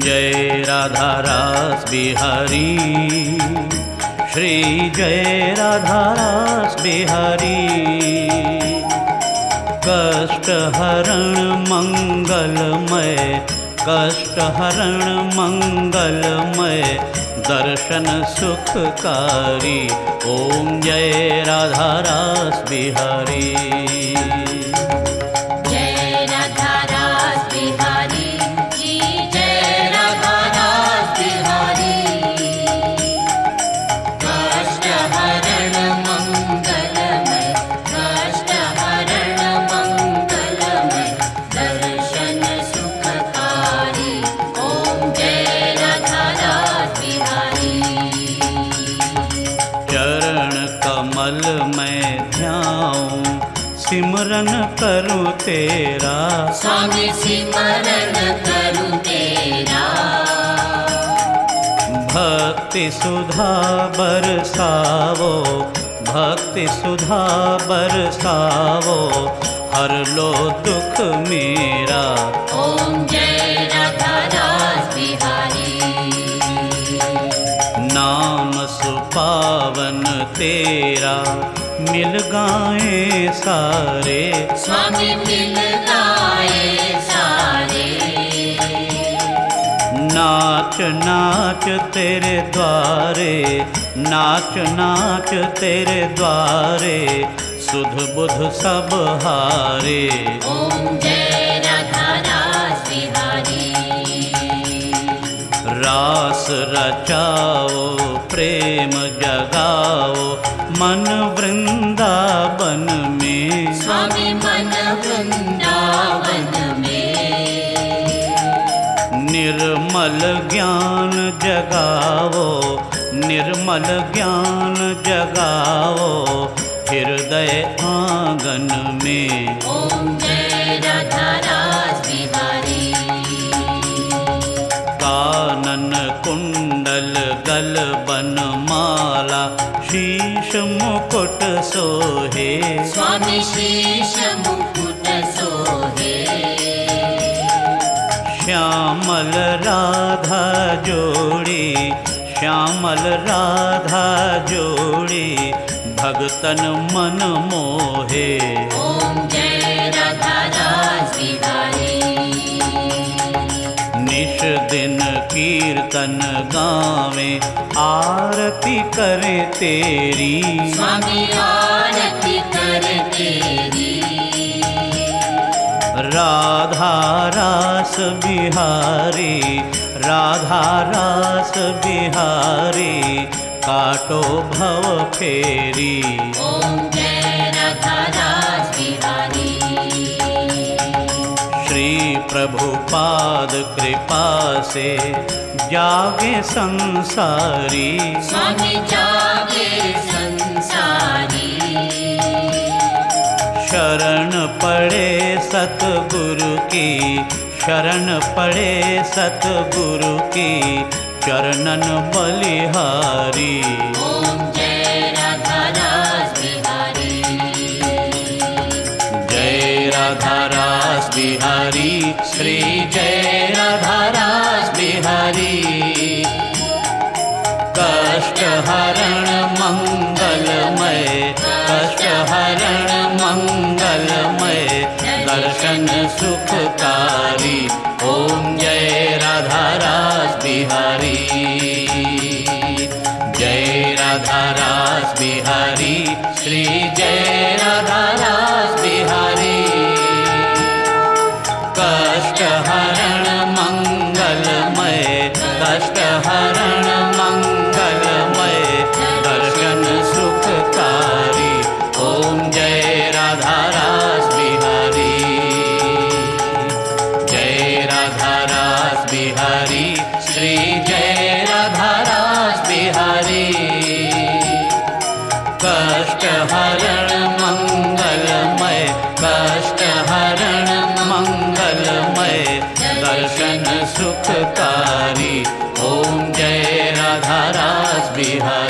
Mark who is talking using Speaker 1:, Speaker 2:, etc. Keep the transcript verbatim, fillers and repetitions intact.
Speaker 1: जय राधा रास बिहारी, श्री जय राधा रास बिहारी। कष्ट हरण मंगलमय, कष्ट हरण मंगलमय, दर्शन सुखकारी। ओम जय राधा रास बिहारी।
Speaker 2: जय राधा रास बिहारी, जी जय राधा रास बिहारी। कष्ट हरण मंगलमय, कष्ट हरण मंगलमय, दर्शन सुखकारी। ओम जय राधा रास बिहारी।
Speaker 1: चरण कमल मैं ध्याऊं, सिमरन करूं तेरा।
Speaker 2: स्वामी सिमरन करूं तेरा।
Speaker 1: भक्ति सुधा बरसावो, भक्ति सुधा बरसावो, हर लो दुख मेरा।
Speaker 2: ओम जय राधा रास बिहारी।
Speaker 1: नाम सुपावन तेरा, मिल गाए सारे।
Speaker 2: स्वामी मिल गाए सारे।
Speaker 1: नाच नाच तेरे द्वारे, नाच नाच तेरे द्वारे, सुध बुध सब हारे।
Speaker 2: ओम जय राधा रास बिहारी।
Speaker 1: रास रचाओ प्रेम जगाओ, मन वृंदावन में।
Speaker 2: स्वामी मन वृंदावन में।
Speaker 1: निर्मल ज्ञान जगाओ, निर्मल ज्ञान जगाओ, हृदय आंगन में।
Speaker 2: ओम जय राधा रास बिहारी।
Speaker 1: कानन कुंडल गलबन माला, शीश मुकुट सोहे।
Speaker 2: स्वामी शीश मुकुट सोहे।
Speaker 1: श्यामल राधा जोड़ी, श्यामल राधा जोड़ी, भगतन मन मोहे।
Speaker 2: ओम जय राधा रास बिहारी।
Speaker 1: निश दिन कीर्तन गावे, आरती करे तेरी।
Speaker 2: स्वामी आरती कर तेरी।
Speaker 1: राधा रास बिहारी, राधा रास बिहारी, काटो भव फेरी।
Speaker 2: ओम जय राधा रास बिहारी।
Speaker 1: श्री प्रभुपाद कृपा से जागे संसारी।
Speaker 2: स्वामी जागे संसारी।
Speaker 1: शरण पड़े सतगुरु की, शरण पड़े सतगुरु की, चरणन बलिहारी।
Speaker 2: ओम जय राधा रास बिहारी।
Speaker 1: जय राधा रास बिहारी, श्री जय राधा रास बिहारी। कष्ट हरण मंगलमय, कष्ट हरण मंगलमय, दर्शन सुखकारी। ओम जय राधा रास बिहारी। जय राधा रास बिहारी, श्री जय राधा रास बिहारी। कष्ट हरण मंगलमय, कष्ट हरण मंगलमय, दर्शन सुखकारी। ओम जय राधा रास बिहारी। जय राधा रास बिहारी, श्री जय राधा रास बिहारी। कष्ट हरण मंगलमय, कष्ट हरण मंगलमय, दर्शन सुखकारी। ओम जय राधा रास बिहारी।